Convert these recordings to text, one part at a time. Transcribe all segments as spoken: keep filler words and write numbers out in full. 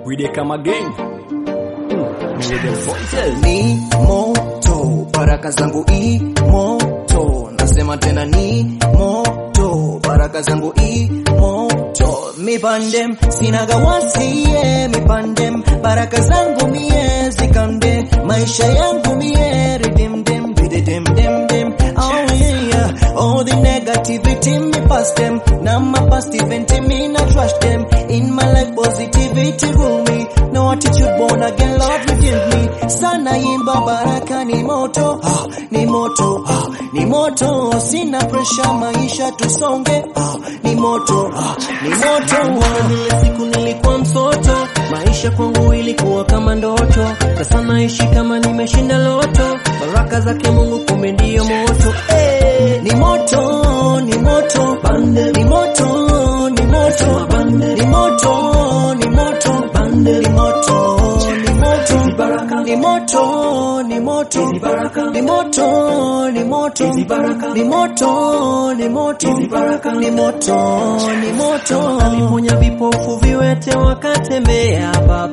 We dey come again. Mm. With the voices. Ni moto, baraka zangu i moto. Nasema tena ni moto, baraka zangu i moto. Mi pandem, sinaga wasiye, mi pandem. Baraka zangu mie zikande, maisha yangu mie redeem dem, redeem dem dem. Oh yeah, all the negativity me past them. Now my past event me not trash them. In my life positivity rule me. No attitude born again, Lord revealed me. Sana imba baraka ni moto, ah, ni moto, ah, ni moto. Sina pressure maisha tusonge, ah, ni moto, ah, ni moto. Ile siku nilikuwa msoto, maisha kwangu ilikuwa kama ndoto. Sasa naishi kama nimeshinda loto, baraka zake Mungu kumbe ndio moto. Hey, ni moto, ni moto, bande, ni moto, ni moto, bande, ni moto, ni moto, bande, ni moto, ni moto, baraka, ni moto, ni moto, baraka, ni moto, ni moto, baraka, ni moto, ni moto, baraka, ni moto, ni moto. Aliponya vipofu viwete wakatembea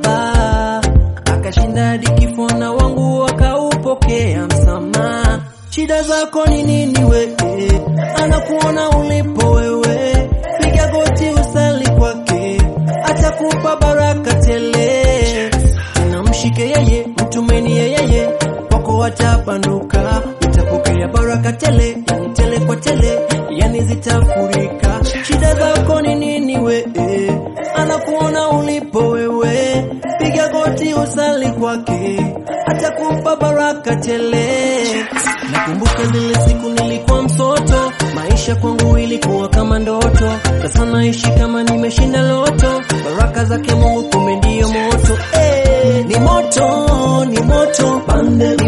baba, akashinda hadi kifo na wangu wakaupokea msamaha. Shida zako ni nini wewe? Anakuona ulipo wewe, piga goti usali kwake, atakupa baraka tele. Tena mshike yeye, mtumeni yeye, kwako watapanuka, utapokea baraka tele, yani tele kwa tele, yani zitafurika. Shida zako ni nini wewe? Anakuona ulipo wewe, piga goti usali kwake, atakupa baraka tele. Nakumbuka zile siku nilikuwa msoto, maisha kwangu ilikuwa kama ndoto. Sasa naishi kama nimeshinda loto, baraka zake Mungu kumbe ndio moto. Hey, ni moto, ni moto, bande,